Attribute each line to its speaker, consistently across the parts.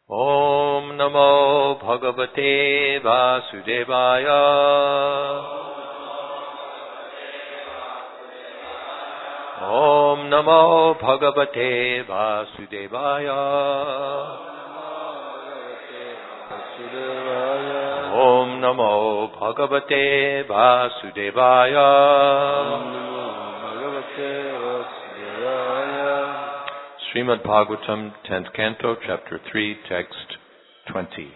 Speaker 1: Om Namo Bhagavate Vasudevaya. Om Namo Bhagavate Vasudevaya. Om Namo Bhagavate Vasudevaya. Srimad Bhagavatam, 10th Canto, Chapter 3, Text 20.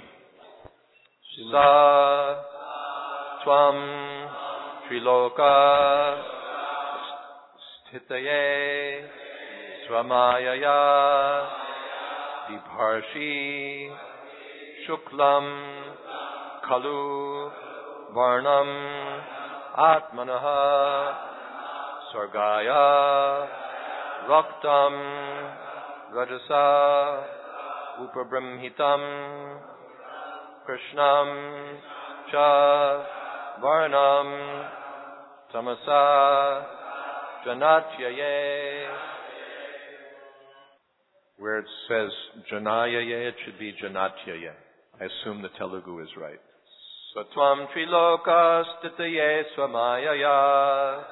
Speaker 1: Sa Tvam Triloka Sthitaye Swamayaya Vibharshi Shuklam Kalu Varnam Atmanaha Sargaya Raktam Rajasa Upabrahmitam Krishnam Cha Varnam Tamasa Janatyaye. Where it says Janayaye, it should be Janatyaye. I assume the Telugu is right. Satvam Triloka Stitaye Swamayaya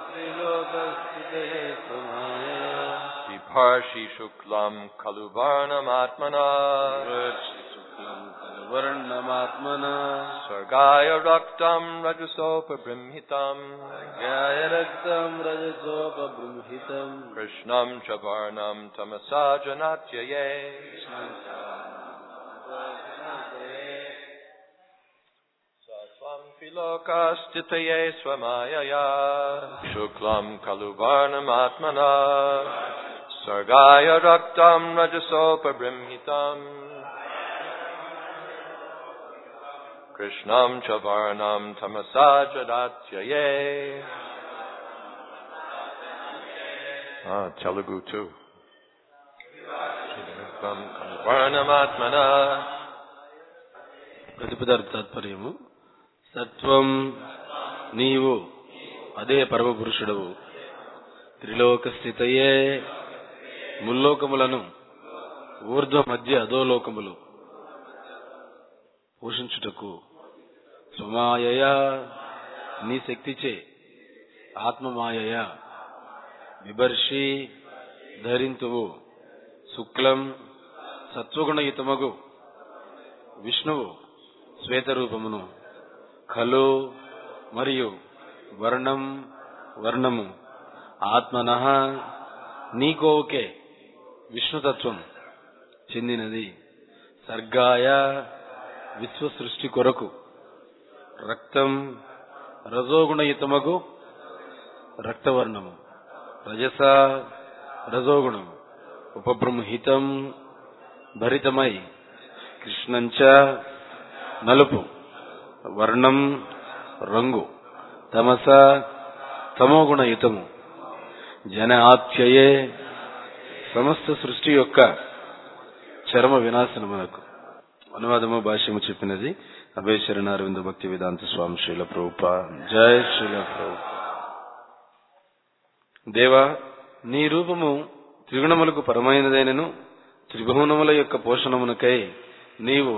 Speaker 1: Vibharshi Shuklam Kaluvarnam Atmana Sargaya Raktam Rajasopabrimhitam Krishnam Chavarnam Tamasa Janatyaye. Triloka Stitaye Swamayaya Shuklam Kaluvarnam Atmana Sargaya Raktam Rajasopabrimhitam Krishnam Chavarnam Tamasa Janatyaye. Telugu too. Kaluvarnam Atmana.
Speaker 2: ప్రతిపదార్థ తాత్పర్యము సత్వం నీవు అదే పరమపురుషుడవు త్రిలోక స్థితయే ముల్లోకములను ఊర్ధ్వ మధ్య అధోలోకములు పోషించుటకు స్వమాయయ నీ శక్తిచే ఆత్మమాయయ విభర్షి ధరింతువు శుక్లం సత్వగుణయుతమగు విష్ణువు శ్వేతరూపమును ఖలు మరియు వర్ణము ఆత్మనః నీకోకే విష్ణుతత్వం చెందినది సర్గాయ విశ్వ సృష్టి కొరకు రక్తం రజోగుణయుతమగు రక్తవర్ణము రజస రజోగుణము ఉపబృంహితం భరితమై కృష్ణంచ నలుపు వర్ణం రంగు తమస తమోగుణయుతము జన ఆప్యయే సమస్త సృష్టి యొక్క చరమ వినాశనమునకు. అనువాదము భాష్యము చెప్పినది అభయ శరణారవింద భక్తి వేదాంత స్వామి శ్రీల ప్రభుపాద. జయ శ్రీల ప్రభుపాద. దేవా, నీ రూపము త్రిగుణములకు పరమైనదైనను త్రిభువనముల యొక్క పోషణమునకై నీవు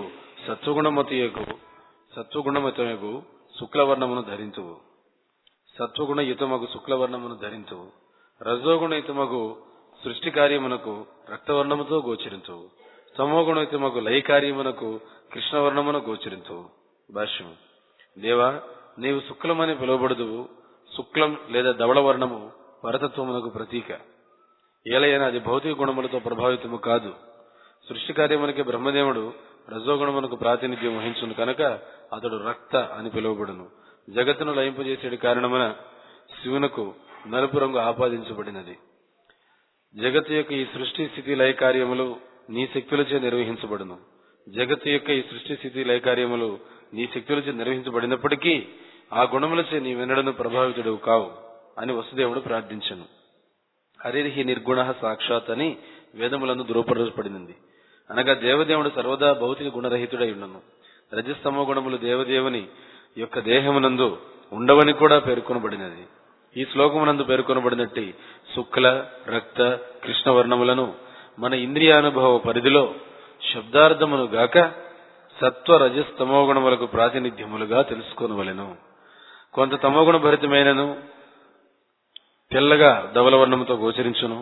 Speaker 2: సత్వగుణమతయగు శుక్లవర్ణమును ధరించువు. సత్వగుణయుతమగు శుక్లవర్ణమును ధరించువు. రజోగుణయుతమగు సృష్టి కార్యమునకు రక్తవర్ణముతో గోచరించువు. తమోగుణయుతమగు లయ కార్యమునకు కృష్ణవర్ణమును గోచరించువు. భాష్యం. దేవా, నీవు శుక్లమని పిలువబడుదువు. శుక్లం లేదా ధవళ వర్ణము పరతత్వమునకు ప్రతీక. ఏలైనా అది భౌతిక గుణములతో ప్రభావితము కాదు. సృష్టి కార్యమునికి బ్రహ్మదేవుడు రజోగుణమునకు ప్రాతినిధ్యం వహించును కనుక అతడు రక్త అని పిలువబడును. జగత్తును లయింపజేసేడు కారణమున శివునకు నలుపు రంగు ఆపాదించబడినది. జగత్తు యొక్క ఈ సృష్టి స్థితి లయ కార్యములు నీ శక్తులచే నిర్వహించబడును. జగత్తు యొక్క ఈ సృష్టి స్థితి లయ కార్యములు నీ శక్తులచే నిర్వహించబడినప్పటికీ ఆ గుణములచే నీ వెన్నడను ప్రభావితుడు కావు అని వసుదేవుడు ప్రార్థించెను. హరిహి నిర్గుణ సాక్షాత్ అని వేదములందు ధృవపరచబడినది. అనగా దేవదేవుడు సర్వదా భౌతిక గుణరహితుడై ఉండను. రజస్తమో గుణములు దేవదేవుని యొక్క దేహమునందు ఉండవని కూడా పేర్కొనబడినది. ఈ శ్లోకమునందు పేర్కొనబడినట్టి శుక్ల రక్త కృష్ణ వర్ణములను మన ఇంద్రియానుభవ పరిధిలో శబ్దార్థమును గాక సత్వ రజస్తమోగుణములకు ప్రాతినిధ్యములుగా తెలుసుకొనవలెను. కొంత తమోగుణ భరితమైనను తెల్లగా ధవలవర్ణముతో గోచరించును.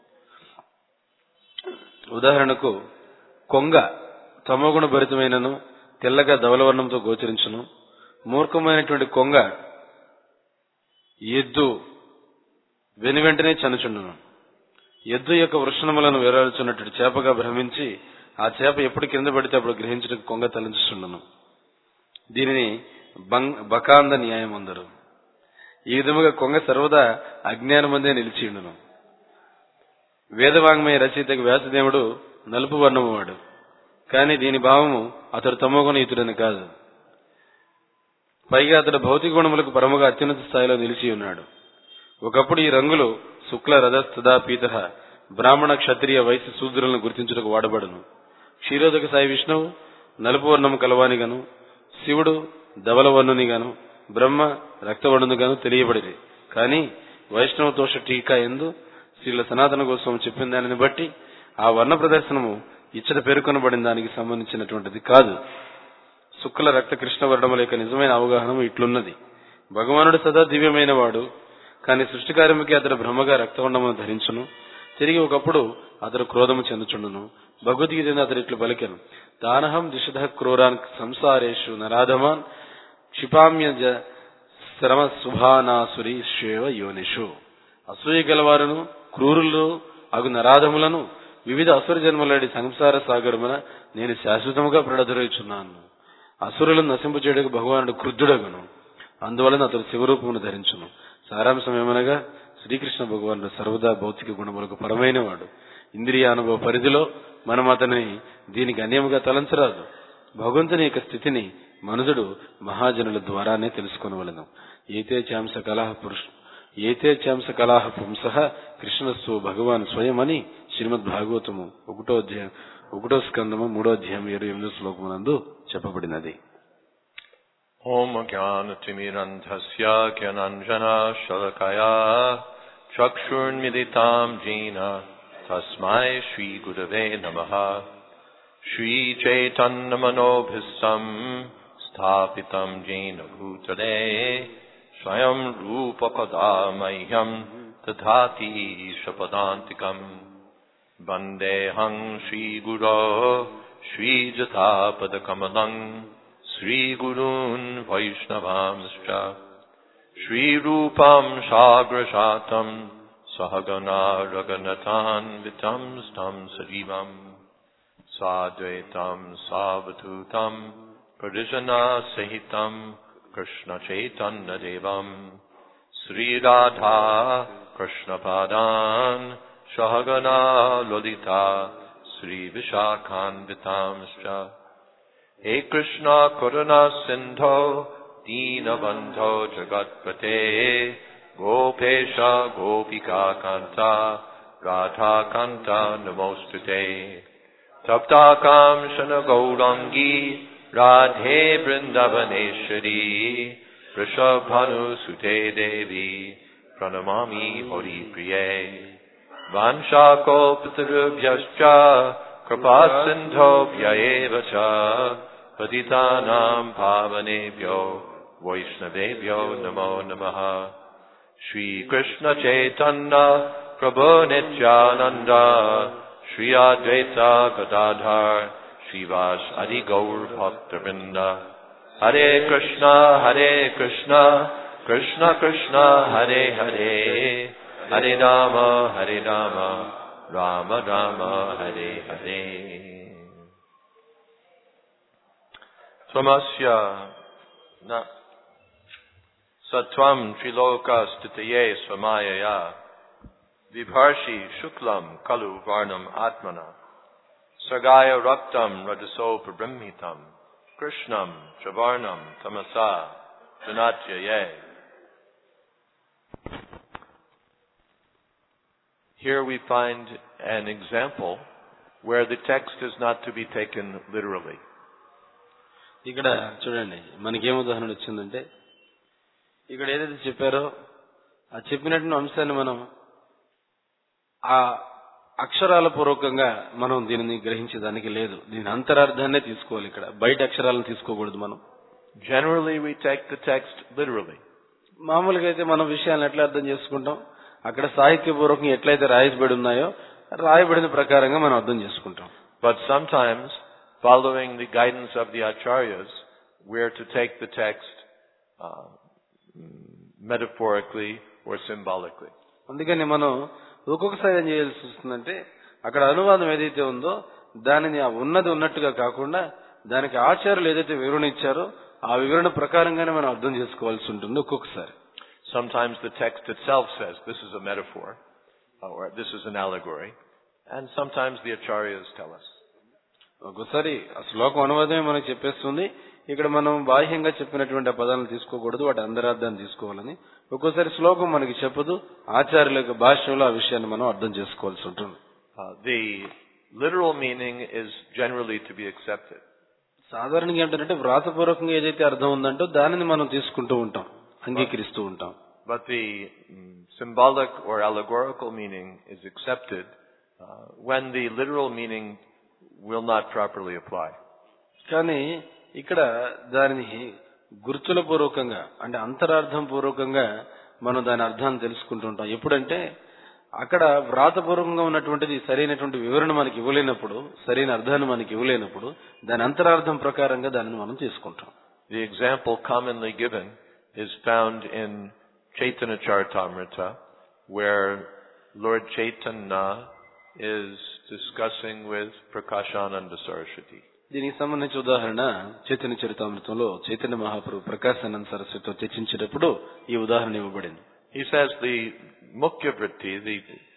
Speaker 2: ఉదాహరణకు కొంగ తమోగుణ భరితమైనను తెల్లగా ధవలవర్ణంతో గోచరించును. మూర్ఖమైనటువంటి కొంగ ఎద్దు వెనువెంటనే చనుచుండును. ఎద్దు యొక్క వృషణములను వేలాడుచున్నట్టు చేపగా భ్రమించి ఆ చేప ఎప్పుడు కింద పడితే అప్పుడు గ్రహించడానికి కొంగ తలంచుచుండును. దీనిని బకాంద న్యాయం అందరు. ఈ విధముగా కొంగ సర్వదా అజ్ఞానమందే నిలిచియుండును. వేదవాంగ్మయ రచయితకు వ్యాసదేవుడు నలుపు వర్ణము వాడు, కానీ దీని భావము అతడు తమోగుణయుతుడని కాదు. పైగా అతడు భౌతిక గుణములకు పరముగా అత్యున్నత స్థాయిలో నిలిచి ఉన్నాడు. ఒకప్పుడు ఈ రంగులు శుక్ల రథస్థదా పీత బ్రాహ్మణ క్షత్రియ వైశ్య శూద్రులను గుర్తించుటకు వాడబడును. క్షీరోదక సాయి విష్ణువు నలుపు వర్ణము కలవానిగాను, శివుడు ధవలవర్ణునిగాను, బ్రహ్మ రక్తవర్ణునిగాను తెలియబడిరి. కానీ వైష్ణవ తోష టీకా ఎందు శ్రీల సనాతన గోస్వామి చెప్పిన దానిని బట్టి ఆ వర్ణ ప్రదర్శనము ఇచ్చట పేర్కొనబడిన దానికి సంబంధించినటువంటిది కాదు. శుక్ల రక్త కృష్ణ వర్ణముల యొక్క నిజమైన అవగాహన ఇట్లున్నది. భగవానుడు సదా దివ్యమైన వాడు, కానీ సృష్టి కార్యముకి అతడు బ్రహ్మగా రక్తవర్ణమును ధరించును. తిరిగి ఒకప్పుడు అతడు క్రోధము చెందుచుండును. భగవద్గీత అతడు ఇట్లు పలికెను, తానహం దిశధ క్రూరాన్ సంసారేషు నరాధమాన్ క్షిపామ్య శ్రమ శుభానాసురి శేవ యోనిషు. అసూయ గలవారును క్రూరులు అగు నరాధములను వివిధ అసుర జన్మలడి సంసార సాగరమున నేను శాశ్వతముగా ప్రడదొరుచున్నాను. అసురులను నశింపు చేయడానికి భగవానుడు క్రుద్ధుడగును. అందువలన అతడు శివరూపమును ధరించును. సారాంశం ఏమనగా శ్రీకృష్ణ భగవానుడు సర్వదా భౌతిక గుణములకు పరమైన వాడు. ఇంద్రియానుభవ పరిధిలో మనం అతనిని దీనికి అన్యముగా తలంచరాదు. భగవంతుని యొక్క స్థితిని మనుషుడు మహాజనుల ద్వారానే తెలుసుకొనవలెను. ఏతే చాంస కళాహ పుంసః కృష్ణస్సు భగవాన్ స్వయం అని శ్రీమద్ భాగవతము 1వ స్కందము 3వ అధ్యాయం 28వ శ్లోకమునందు చెప్పబడినది.
Speaker 1: ఓం జ్ఞానతిమిరంధస్య జ్ఞానాంజనా శలాకయా చక్షుర్మిలితాం జేన తస్మై శ్రీ గురవే నమః. శ్రీ చైతన్యమనోభీష్టం స్థాపితం జేన భూతలే స్వయం రూపకదా మహ్యం దధాతి శపదాంతికం. వందేహం శ్రీగురో శ్రీజటాపదకమలం శ్రీగురూన్ వైష్ణవాంశ్చ. శ్రీరూపం సాగ్రజాతం సహగణా రఘునాథాన్వితం తం సజీవం సాద్వైతం సావధూతం పరిజనా సహితం కృష్ణ చైతన్య దేవం శ్రీరాధా కృష్ణపాదాన్ సహగణా లలితా శ్రీ విశాఖాన్వితాంశ్చ. हे कृष्णा करुणा सिंधो दीनबंधो जगत्पते गोपेश गोपिका कांता राधा कांता नमोस्तुते. तप्ता कांचन गौरांगी राधे वृंदावनेश्वरी वृषभानुसुते देवी प्रणमामि हरिप्रिये. वाञ्छाकल्पतरुभ्यश्च कृपा सिन्धुभ्य एव च पतितानां पावनेभ्यो वैष्णवेभ्यो नमो नमः. श्री कृष्ण चैतन्य प्रभु नित्यानंद श्री अद्वैत गदाधर श्रीवास आदि गौर भक्तवृंद. हरे कृष्ण कृष्ण कृष्ण हरे हरे हरे राम राम राम हरे हरे. त्वमस्य न सत्वं त्रिलोकस्थितये स्वमायया विभर्षि शुक्लं खलु वर्णम् आत्मना सगाय रक्तं रजसो प्रब्रह्मितं कृष्णं च वर्णं तमसा जनात्यये. Here we find an example where the text is not to be taken literally.
Speaker 2: ఇక్కడ చూడండి మనకేం ఉదాహరణ వచ్చిందంటే ఇక్కడ ఏదైతే చెప్పారో ఆ చెప్పినటువంటి అంశాన్ని మనం ఆ అక్షరాల పూర్వకంగా మనం దీనిని గ్రహించేదానికి లేదు. దీని అంతరార్థాన్నే తీసుకోవాలి. ఇక్కడ బయట అక్షరాలను తీసుకోకూడదు మనం.
Speaker 1: Generally, we take the text literally.
Speaker 2: మామూలుగా అయితే మనం విషయాలను ఎట్లా అర్థం చేసుకుంటాం, అక్కడ సాహిత్యపూర్వకంగా ఎట్లయితే రాయబడి ఉన్నాయో రాయబడిన ప్రకారంగా మనం అర్థం చేసుకుంటాం.
Speaker 1: But sometimes, following the guidance of the acharyas, we are to take the text metaphorically or symbolically.
Speaker 2: అందుకని మనం ఒక్కొక్కసారి ఏం చేయాల్సి వస్తుందంటే, అక్కడ అనువాదం ఏదైతే ఉందో దానిని ఉన్నది ఉన్నట్టుగా కాకుండా దానికి ఆచార్యులు ఏదైతే వివరణ ఇచ్చారో ఆ వివరణ ప్రకారంగానే మనం అర్థం చేసుకోవాల్సి ఉంటుంది ఒక్కొక్కసారి.
Speaker 1: Sometimes the text itself says this is a metaphor or this is an allegory, and sometimes the acharyas tell us.
Speaker 2: ఒక్కోసారి ఆ శ్లోకం అనువాదమే మనకు చెప్పేస్తుంది, ఇక్కడ మనం బాహ్యంగా చెప్పినటువంటి ఆ పదాలను తీసుకోకూడదు, వాటి అంతరార్థాన్ని తీసుకోవాలని. ఒక్కోసారి శ్లోకం మనకి చెప్పదు, ఆచార్యుల యొక్క భాషలో ఆ విషయాన్ని మనం అర్థం చేసుకోవాల్సి ఉంటుంది.
Speaker 1: The literal meaning is generally to be accepted.
Speaker 2: సాధారణంగా ఏంటంటే వ్రాతపూర్వకంగా ఏదైతే అర్థం ఉందంటో దానిని మనం తీసుకుంటూ ఉంటాం, అంగీకరిస్తూ ఉంటాం.
Speaker 1: But the symbolic or allegorical meaning is accepted when the literal meaning will not properly apply.
Speaker 2: కానీ ఇక్కడ దానిని గుర్తుల పూర్వకంగా అంటే అంతరార్థం పూర్వకంగా మనం దాని అర్థాన్ని తెలుసుకుంటూ ఉంటాం. ఎప్పుడంటే అక్కడ వ్రాతపూర్వకంగా ఉన్నటువంటిది సరైనటువంటి వివరణ మనకి ఇవ్వలేనప్పుడు, సరైన అర్థాన్ని మనకి ఇవ్వలేనప్పుడు దాని అంతరార్థం ప్రకారంగా దానిని మనం తీసుకుంటాం.
Speaker 1: The example commonly given is found in Chaitanya Charitamrita, where Lord Chaitanya is discussing with Prakashananda Saraswati.
Speaker 2: దీనికి సంబంధించిన ఉదాహరణ చైతన్య చరితామృతంలో చైతన్య మహాప్రభు ప్రకాశానంద సరస్వతితో చర్చించేటప్పుడు ఈ ఉదాహరణ ఇవ్వబడింది.
Speaker 1: He says the Mukhya Vritti, the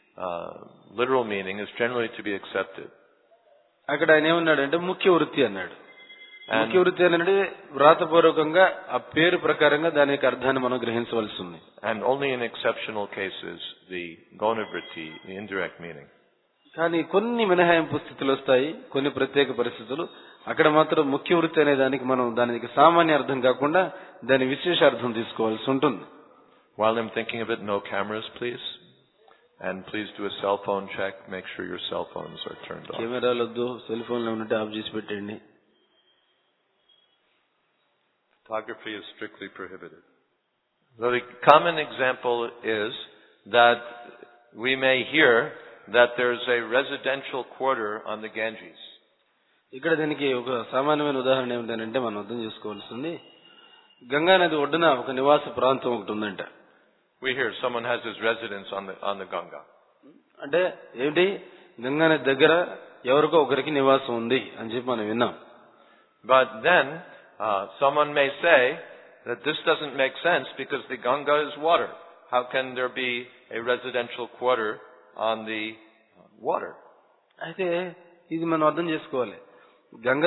Speaker 1: literal meaning, is generally to be accepted.
Speaker 2: అక్కడ ఆయన ఏమన్నాడంటే ముఖ్య వృత్తి అన్నాడు. ముఖ్య వృత్తి అనేది వ్రాతపూర్వకంగా ఆ పేరు ప్రకారంగా దాని యొక్క అర్థాన్ని మనం గ్రహించవలసి ఉంది.
Speaker 1: And only in exceptional cases the Gona Vritti, the indirect meaning.
Speaker 2: కానీ కొన్ని మినహాయింపు స్థితులు వస్తాయి, కొన్ని ప్రత్యేక పరిస్థితులు. అక్కడ మాత్రం ముఖ్య వృత్తి అనే దానికి మనం దానికి సామాన్య అర్థం కాకుండా దాని విశేష అర్థం తీసుకోవాల్సి ఉంటుంది.
Speaker 1: While I'm thinking of it, no cameras, please. And please do a cell phone check. Make sure your cell phones are turned off.
Speaker 2: కెమెరాలు వద్దు, సెల్ ఫోన్లో ఉన్నట్టు ఆఫ్ చేసి పెట్టండి.
Speaker 1: Photography is strictly prohibited. So the common example is that we may hear that there's a residential quarter on the Ganges.
Speaker 2: ఇక్కడ దీనికి ఒక సామాన్యమైన ఉదాహరణ ఏమిటంటే మనం అర్థం చేసుకోవాల్సింది, గంగా నది ఒడ్డున ఒక నివాస ప్రాంతం ఒకటి ఉందంట.
Speaker 1: We hear someone has his residence on the Ganga.
Speaker 2: అంటే ఏంటి, గంగా నది దగ్గర ఎవరికో ఒకరికి నివాసం ఉంది అని చెప్పి మనం విన్నాం.
Speaker 1: But then someone may say that this doesn't make sense because the Ganga is water. How can there be a residential quarter on the water?
Speaker 2: అయితే ఇది మనం అర్థం చేసుకోవాలి. గంగ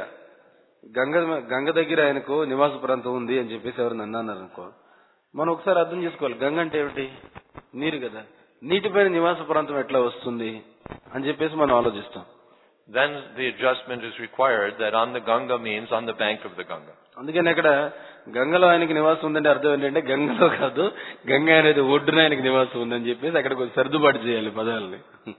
Speaker 2: దగ్గర ఆయనకు నివాస ప్రాంతం ఉంది అని చెప్పేసి ఎవరైనా అన్నారు అనుకో, మనం ఒకసారి అర్థం చేసుకోవాలి. గంగ అంటే ఏమిటి? నీరు కదా. నీటిపైన నివాస ప్రాంతం ఎట్లా వస్తుంది అని చెప్పేసి మనం ఆలోచిస్తాం.
Speaker 1: Then the adjustment is required that on the Ganga means on the bank of the Ganga.
Speaker 2: అందుకని అక్కడ గంగలో ఆయనకి నివాసం ఉందంటే అర్థం ఏంటంటే గంగలో కాదు, గంగ అనేది ఒడ్డున ఆయనకి నివాసం ఉందని చెప్పేసి అక్కడ కొంచెం సర్దుబాటు చేయాలి పదాలని.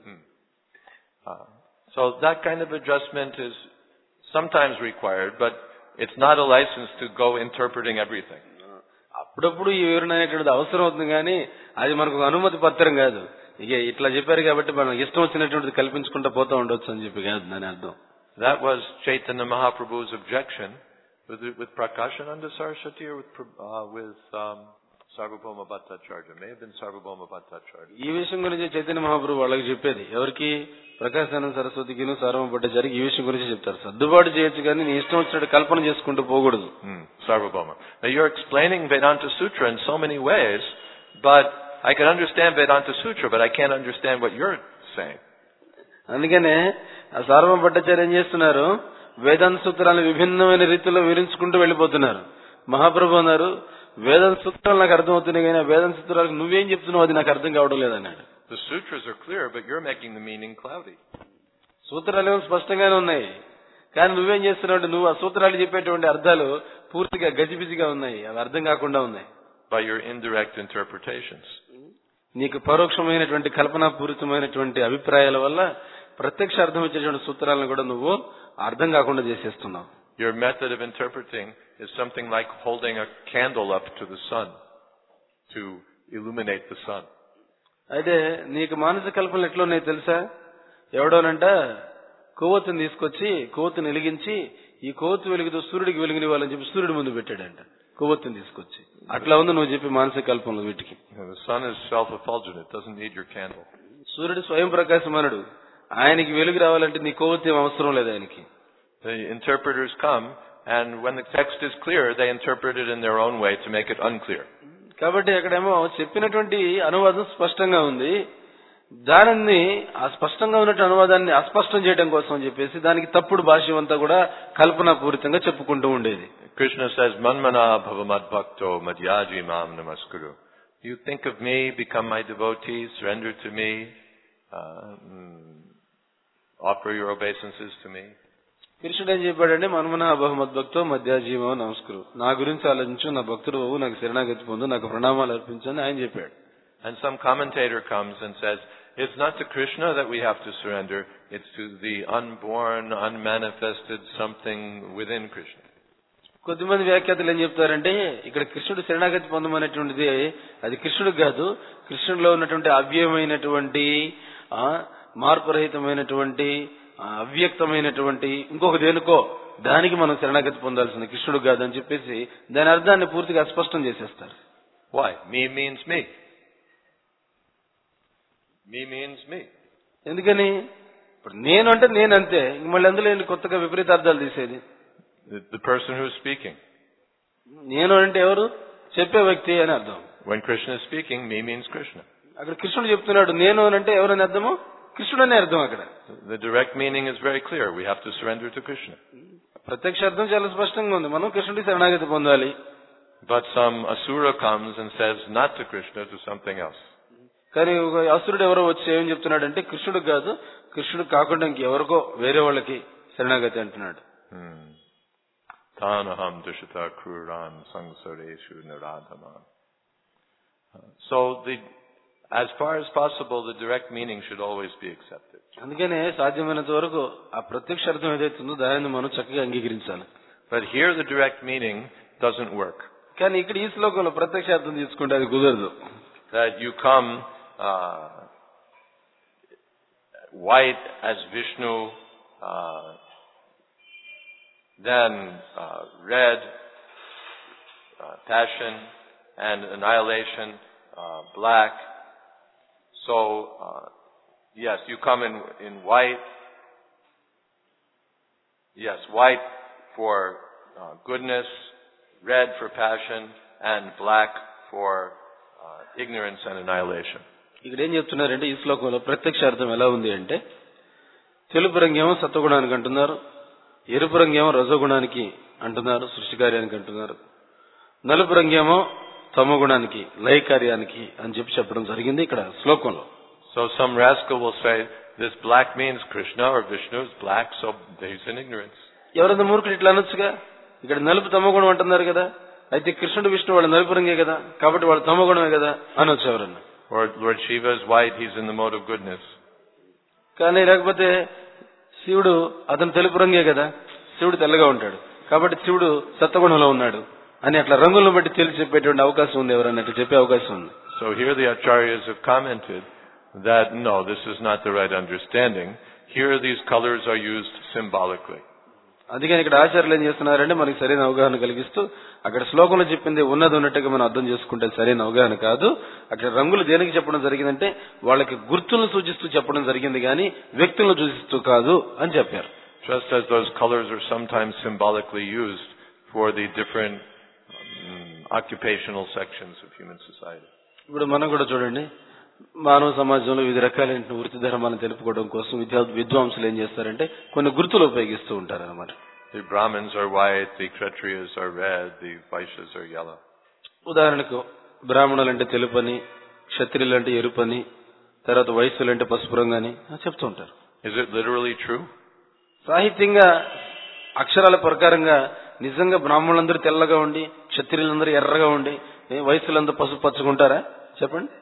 Speaker 1: So that kind of adjustment is sometimes required, but it's not a license to go interpreting everything.
Speaker 2: అప్పుడప్పుడు ఈ వివరణ అనేటువంటిది అవసరం అవుతుంది, కానీ అది మనకు అనుమతి పత్రం కాదు. ఇక ఇట్లా చెప్పారు కాబట్టి మనం ఇష్టం వచ్చినటువంటిది కల్పించుకుంటూ పోతా ఉండొచ్చు అని చెప్పి కాదు దాని అర్థం.
Speaker 1: That was Chaitanya Mahaprabhu's objection with Prakashananda Saraswati or with Sarvabhauma Bhattacharya. May have been Sarvabhauma Bhattacharya.
Speaker 2: ఈ విషయం గురించి చైతన్య మహాప్రభు వాళ్ళకి చెప్పేది ఎవరికి? ప్రకాశానంద సరస్వతికి సార్వభౌమ భట్టాచార్యకి ఈ విషయం గురించి చెప్తారు. సర్దుబాటు చేయొచ్చు కానీ నీ ఇష్టం వచ్చినట్టు కల్పన చేసుకుంటూ పోకూడదు.
Speaker 1: Sarvabhauma. Now you're explaining Vedanta Sutra in so many ways, but I can understand Vedanta Sutra, but I can't understand what you're saying.
Speaker 2: అందుకనే ఆ సార్వభౌమ భట్టాచార్య ఏం చేస్తున్నారు, వేదాంత సూత్రాలను విభిన్నమైన రీతిలో వివరించుకుంటూ వెళ్ళిపోతున్నారు. మహాప్రభు అన్నారు, వేదాంత సూత్రాలు నాకు అర్థం అవుతున్నాయి కానీ వేదాంత సూత్రాలకు నువ్వేం చెప్తున్నావు అది నాకు అర్థం కావడం లేదన్నాడు.
Speaker 1: The sutras are clear, but you're making the meaning cloudy.
Speaker 2: సూత్రాలు ఏమో స్పష్టంగానే ఉన్నాయి, కానీ నువ్వేం చేస్తున్నావు అంటే నువ్వు ఆ సూత్రాలు చెప్పేటువంటి అర్థాలు పూర్తిగా గజిబిజిగా ఉన్నాయి, అవి అర్థం కాకుండా ఉన్నాయి.
Speaker 1: By your indirect interpretations.
Speaker 2: నీకు పరోక్షమైనటువంటి కల్పనాపూరితమైనటువంటి అభిప్రాయాల వల్ల ప్రత్యక్ష అర్థం వచ్చేటువంటి సూత్రాలను కూడా నువ్వు అర్థం కాకుండా చేసేస్తున్నావు.
Speaker 1: Your method of interpreting is something like holding a candle up to the sun to illuminate the sun.
Speaker 2: అయితే నీకు మానసిక కల్పనలు ఎట్లున్నాయి తెలుసా? ఎవడోనంట కొవ్వొత్తుని తీసుకొచ్చి కొవ్వొత్తుని వెలిగించి ఈ కొవ్వొత్తు వెలుగుతో సూర్యుడికి వెలుగునివ్వాలని చెప్పి సూర్యుడి ముందు పెట్టాడంట కొవ్వొత్తుని తీసుకొచ్చి. అట్లా ఉంది నువ్వు చెప్పి మానసిక కల్పనలు వీటికి.
Speaker 1: The sun is self-effulgent. It doesn't need your candle.
Speaker 2: సూర్యుడు స్వయం ప్రకాశమానుడు. ఆయనకి వెలుగు రావాలంటే నీ కొవ్వొత్తి ఏం అవసరం లేదు ఆయనకి.
Speaker 1: The interpreters come, and when the text is clear, they interpret it in their own way to make it unclear.
Speaker 2: కాబట్టి అక్కడేమో చెప్పినటువంటి అనువాదం స్పష్టంగా ఉంది. దానిని ఆ స్పష్టంగా ఉన్నటువంటి అనువాదాన్ని అస్పష్టం చేయడం కోసం చెప్పేసి దానికి తప్పుడు భాష్యం అంతా కూడా కల్పనాపూరితంగా చెప్పుకుంటూ ఉండేది.
Speaker 1: Krishna says, "Manmana bhavamadbhakto madhyaji mam namaskuru." You think of me, become my devotee, surrender to me, offer your obeisances to me.
Speaker 2: కృష్ణుడు ఏం చెప్పాడంటే మన్మన బహుమద్భక్తో మధ్యాజీవో నమస్కరు. నా గురించి ఆలోచించు, నా భక్తుడు నాకు శరణాగతి పొందు, నాకు ప్రణామాలు అర్పించని ఆయన చెప్పాడు.
Speaker 1: And some commentator comes and says, it's not to Krishna that we have to surrender, it's to the unborn, unmanifested something within Krishna.
Speaker 2: కొద్దిమంది వ్యాఖ్యాతలు ఏం చెప్తారంటే ఇక్కడ కృష్ణుడు శరణాగతి పొందమనేటువంటిది అది కృష్ణుడికి కాదు, కృష్ణుడిలో ఉన్నటువంటి అవ్యయమైనటువంటి మార్పురహితమైనటువంటి అవ్యక్తమైనటువంటి ఇంకొక దేనికో దానికి మనం శరణాగతి పొందాల్సింది, కృష్ణుడు కాదని చెప్పేసి దాని అర్థాన్ని పూర్తిగా అస్పష్టం చేసేస్తారు.
Speaker 1: Why? Me means me. Me means me.
Speaker 2: ఎందుకని ఇప్పుడు నేను అంటే నేను అంతే, మళ్ళీ అందులో కొత్తగా విపరీత అర్థాలు తీసేది.
Speaker 1: The person who is speaking.
Speaker 2: నేను అంటే ఎవరు? చెప్పే వ్యక్తి అని అర్థం.
Speaker 1: When Krishna is speaking, me means Krishna.
Speaker 2: అక్కడ కృష్ణుడు చెప్తున్నాడు నేను అంటే ఎవరని అర్థము? కృష్ణుడు అనే అర్థం అక్కడ.
Speaker 1: The direct meaning is very clear. We have to surrender to Krishna.
Speaker 2: ప్రత్యక్ష అర్థం చాలా స్పష్టంగా ఉంది, మనం కృష్ణుడికి శరణాగతి పొందాలి.
Speaker 1: But some asura comes and says not to Krishna, to something else.
Speaker 2: కానీ ఒక అసురుడు ఎవరో వచ్చి ఏం చెప్తున్నాడు అంటే కృష్ణుడు కాదు, కృష్ణుడు కాకుండా ఇంకెవరికో వేరే వాళ్ళకి శరణాగతి అంటున్నాడు.
Speaker 1: Tanaham dushita kruran sangsareshu naradhama. So as far as possible, the direct meaning should always be accepted.
Speaker 2: అందుకనే సాధ్యమైనంత వరకు ఆ ప్రత్యక్ష అర్థం ఏదైతుందో దానిని మనం చక్కగా అంగీకరించాలి.
Speaker 1: But here the direct meaning doesn't work.
Speaker 2: కానీ ఇక్కడ ఈ శ్లోకంలో ప్రత్యక్ష అర్థం తీసుకుంటే అది కుదరదు.
Speaker 1: That you come white as Vishnu, then red, passion and annihilation, black. So, yes, you come in white. Yes, white for goodness, red for passion, and black for ignorance and annihilation.
Speaker 2: ఇక్కడ ఏం చెప్తున్నారంటే ఈ శ్లోకంలో ప్రత్యక్ష అర్థం ఎలా ఉంది అంటే తెలుపు రంగేమో సత్వగుణానికి అంటున్నారు, ఎరుపు రంగేమో రజోగుణానికి అంటున్నారు, సృష్టి కార్యానికి అంటున్నారు, నలుపు రంగేమో తమో గుణానికి లయ కార్యానికి అని చెప్పడం జరిగింది ఇక్కడ శ్లోకంలో.
Speaker 1: So some rascal will say this black means Krishna or Vishnu is black, so he's in ignorance.
Speaker 2: ఎవరైనా మూర్ఖుడు ఇట్లా అనొచ్చుగా, ఇక్కడ నలుపు తమో గుణం అంటున్నారు కదా, అయితే కృష్ణుడు విష్ణు వాళ్ళు నలుపు రంగే కదా కాబట్టి వాళ్ళు తమో గుణమే కదా అనొచ్చు ఎవరన్నా.
Speaker 1: Or Lord Shiva is white, he's in the mode of goodness.
Speaker 2: కానీ లేకపోతే శివుడు అతను తెలుపు రంగే కదా, శివుడు తెల్లగా ఉంటాడు కాబట్టి శివుడు సత్వగుణంలో ఉన్నాడు అని అట్లా రంగులను బట్టి తెలిసి చెప్పేటువంటి అవకాశం ఉంది, ఎవరన్నట్టు చెప్పే అవకాశం ఉంది.
Speaker 1: So here the acharyas have commented that no, this is not the right understanding. Here these colors are used symbolically.
Speaker 2: అందుకని ఇక్కడ ఆచార్యులు ఏం చేస్తున్నారంటే మనకి సరైన అవగాహన కలిగిస్తూ అక్కడ శ్లోకంలో చెప్పింది ఉన్నది ఉన్నట్టుగా మనం అర్థం చేసుకుంటే సరైన అవగాహన కాదు. అక్కడ రంగులు దేనికి చెప్పడం జరిగిందంటే వాళ్ళకి గుర్తులను సూచిస్తూ చెప్పడం జరిగింది కానీ వ్యక్తులను సూచిస్తూ కాదు అని చెప్పారు.
Speaker 1: Just as those colors are sometimes symbolically used for the different occupational sections of human society.
Speaker 2: ఇప్పుడు మనం కూడా చూడండి, మానవ సమాజంలో వివిధ రకాలైన వృత్తి ధర్మాలను తెలుపుకోవడం కోసం విద్వాంసులు ఏం చేస్తారంటే కొన్ని గుర్తులు ఉపయోగిస్తూ ఉంటారు అన్నమాట.
Speaker 1: The Brahmins are white, the Kshatriyas are red, the Vaishyas are yellow.
Speaker 2: ఉదాహరణకు బ్రాహ్మణులు అంటే తెలుపని, క్షత్రియులు అంటే ఎరుపని, తర్వాత వైశ్యులు అంటే పసుపు రంగు అని చెప్తూ ఉంటారు.
Speaker 1: Is it literally true?
Speaker 2: సాహిత్యంగా అక్షరాల ప్రకారంగా నిజంగా బ్రాహ్మణులందరూ తెల్లగా ఉండి క్షత్రియులందరూ ఎర్రగా ఉండి వైశ్యులందరూ పసుపు పచ్చగుంటారా చెప్పండి?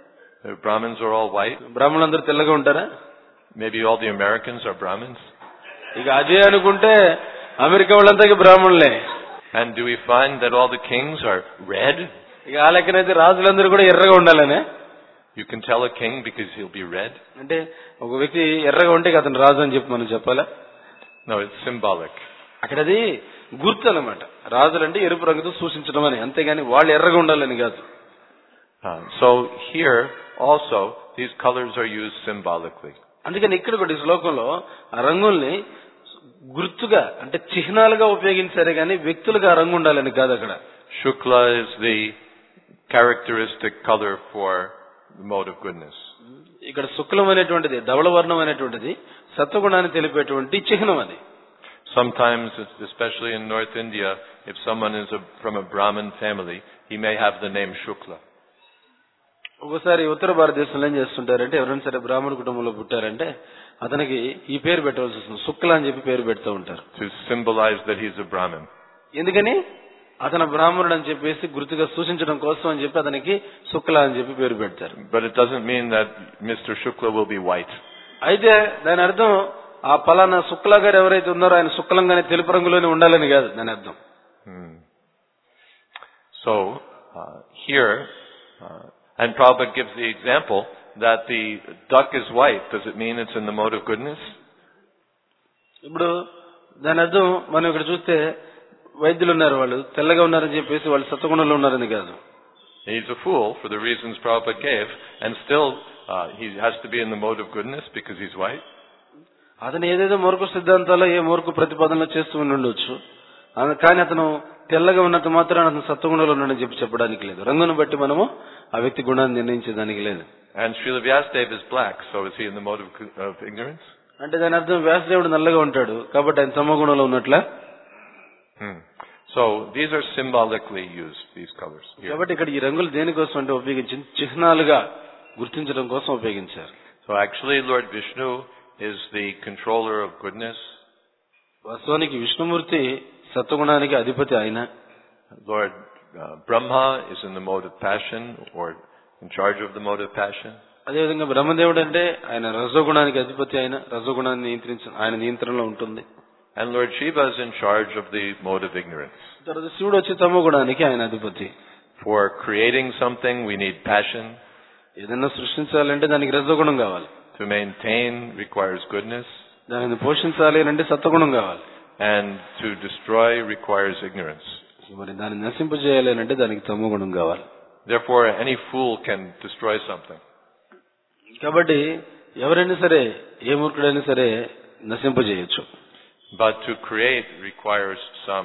Speaker 1: The Brahmins are all white.
Speaker 2: బ్రాహ్మణులందరూ తెల్లగా ఉంటారా?
Speaker 1: Maybe all the Americans are Brahmins.
Speaker 2: ఇక అదే అనుకుంటే అమెరికా వాళ్ళంతా బ్రాహ్మణులే.
Speaker 1: And do we find that all the kings are red?
Speaker 2: ఇక ఆ లెక్కనైతే రాజులందరూ కూడా ఎర్రగా ఉండాలనే?
Speaker 1: You can tell a king because he'll be red?
Speaker 2: అంటే ఒక వ్యక్తి ఎర్రగా ఉంటే అతను రాజు అని చెప్పి మనం చెప్పాలా?
Speaker 1: No, it's symbolic.
Speaker 2: అక్కడ అది గుర్తు అన్నమాట. రాజులంటే ఎరుపు రంగుతో సూచించడం అని, అంతేగాని వాళ్ళు ఎర్రగా ఉండాలని కాదు.
Speaker 1: So here also these colors are used symbolically.
Speaker 2: అందుకని ఇక్కడ కూడా ఈ శ్లోకంలో ఆ రంగుల్ని గుర్తుగా అంటే చిహ్నాలుగా ఉపయోగించారే గాని వ్యక్తులుగా ఆ రంగు ఉండాలని కాదు అక్కడ.
Speaker 1: Shukla is the characteristic color for the mode of goodness.
Speaker 2: ఇక్కడ శుక్లం అనేటువంటిది, ధవళ వర్ణం అనేటువంటిది సత్వగుణాన్ని తెలిపేటువంటి చిహ్నం అది.
Speaker 1: Sometimes, especially in North India, if someone is from a Brahmin family, he may have the name Shukla.
Speaker 2: ఒకసారి ఉత్తర భారతదేశంలో ఏం చేస్తుంటారంటే ఎవరైనా సరే బ్రాహ్మణ కుటుంబంలో పుట్టారంటే అతనికి ఈ పేరు పెట్టవలసి వస్తుంది, శుక్ల అని చెప్పి పేరు పెడుతూ ఉంటారు.
Speaker 1: To symbolize that he's a Brahmin.
Speaker 2: ఎందుకని? అతను బ్రాహ్మణుడు అని చెప్పేసి గుర్తుగా సూచించడం కోసం అని చెప్పి అతనికి శుక్ల అని చెప్పి పేరు పెడతారు.
Speaker 1: But it doesn't mean that Mr. Shukla will be white.
Speaker 2: అయితే దాని అర్థం ఆ పలానా శుక్లా గారు ఎవరైతే ఉన్నారో ఆయన శుక్లంగానే తెలుపు రంగులోనే ఉండాలని కాదు దాని అర్థం.
Speaker 1: So here, and Prabhupada gives the example that the duck is white. Does it mean it's in the mode of goodness?
Speaker 2: ఇప్పుడు దాని అర్థం మనం ఇక్కడ చూస్తే వైద్యులు ఉన్నారు, వాళ్ళు తెల్లగా ఉన్నారని చెప్పేసి వాళ్ళు సత్వగుణంలో ఉన్నారని కాదు.
Speaker 1: He's a fool for the reasons Prabhupada gave, and still he has to be in the mode of goodness because he's white.
Speaker 2: అతను ఏదేదో మూర్ఖ సిద్ధాంతాల్లో ఏ మూర్ఖ ప్రతిపాదనలు చేస్తూ ఉండొచ్చు, కానీ అతను తెల్లగా ఉన్నంత మాత్రం అతను సత్వగుణంలో ఉన్నాడని చెప్పి చెప్పడానికి లేదు. రంగును బట్టి మనము ఆ వ్యక్తి గుణాన్ని నిర్ణయించడానికి లేదు.
Speaker 1: And Srila Vyasadeva is black, so is he in the mode of ignorance?
Speaker 2: అంటే దాని అర్థం వ్యాసదేవుడు నల్లగా ఉంటాడు కాబట్టి ఆయన తమోగుణంలో ఉన్నట్లా?
Speaker 1: So these are symbolically used, these colors.
Speaker 2: కాబట్టి ఇక్కడ ఈ రంగులు దేనికోసం అంటే ఉపయోగించింది చిహ్నాలుగా గుర్తించడం కోసం ఉపయోగించారు.
Speaker 1: So actually Lord Vishnu is the controller of goodness.
Speaker 2: వాస్తవానికి విష్ణుమూర్తి సత్వగుణానికి అధిపతి ఆయన.
Speaker 1: Lord Brahma is in the mode of passion or in charge of the mode of passion.
Speaker 2: అదేవిధంగా బ్రహ్మదేవుడు అంటే ఆయన రజోగుణానికి అధిపతి, ఆయన రజోగుణాన్ని ఆయన నియంత్రణలో ఉంటుంది.
Speaker 1: And Lord Shiva is in charge of the mode of ignorance.
Speaker 2: తర్వాత శివుడు వచ్చి తమో గుణానికి ఆయన అధిపతి.
Speaker 1: For creating something we need passion.
Speaker 2: ఏదైనా సృష్టించాలంటే దానికి రజోగుణం కావాలి.
Speaker 1: To maintain requires goodness.
Speaker 2: దానిని పోషించాలి అంటే సత్వగుణం కావాలి.
Speaker 1: And to destroy requires ignorance.
Speaker 2: మరి దాన్ని నశింపజేయాలి అంటే దానికి తమో గుణం కావాలి.
Speaker 1: Therefore any fool can destroy something.
Speaker 2: కాబట్టి ఎవరైనా సరే ఏ మూర్ఖుడైనా సరే నశింపజేయొచ్చు.
Speaker 1: But to create requires some